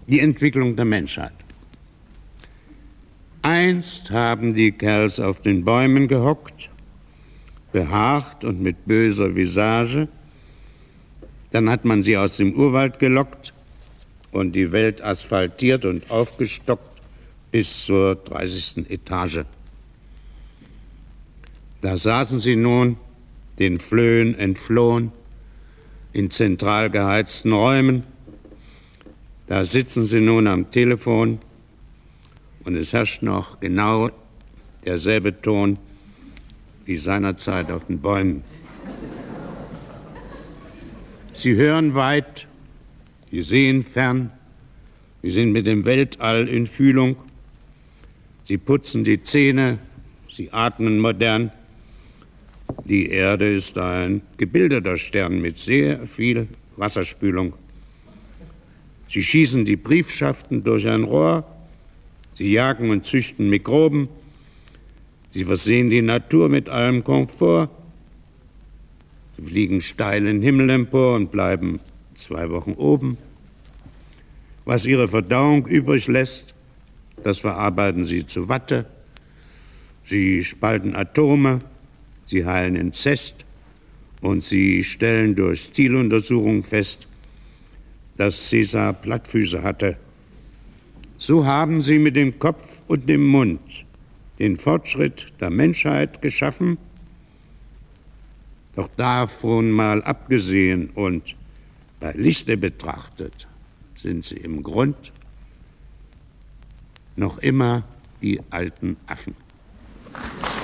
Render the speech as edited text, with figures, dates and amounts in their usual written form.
die Entwicklung der Menschheit. Einst haben die Kerls auf den Bäumen gehockt, behaart und mit böser Visage. Dann hat man sie aus dem Urwald gelockt und die Welt asphaltiert und aufgestockt bis zur 30. Etage. Da saßen sie nun, den Flöhen entflohen, in zentral geheizten Räumen. Da sitzen sie nun am Telefon und es herrscht noch genau derselbe Ton wie seinerzeit auf den Bäumen. Sie hören weit, sie sehen fern, sie sind mit dem Weltall in Fühlung, sie putzen die Zähne, sie atmen modern. Die Erde ist ein gebildeter Stern mit sehr viel Wasserspülung. Sie schießen die Briefschaften durch ein Rohr, sie jagen und züchten Mikroben, sie versehen die Natur mit allem Komfort, sie fliegen steil in den Himmel empor und bleiben 2 Wochen oben. Was ihre Verdauung übrig lässt, das verarbeiten sie zu Watte, sie spalten Atome, sie heilen Inzest und sie stellen durch Stiluntersuchungen fest, dass Caesar Plattfüße hatte. So haben sie mit dem Kopf und dem Mund den Fortschritt der Menschheit geschaffen, doch davon mal abgesehen und bei Lichte betrachtet, sind sie im Grund noch immer die alten Affen.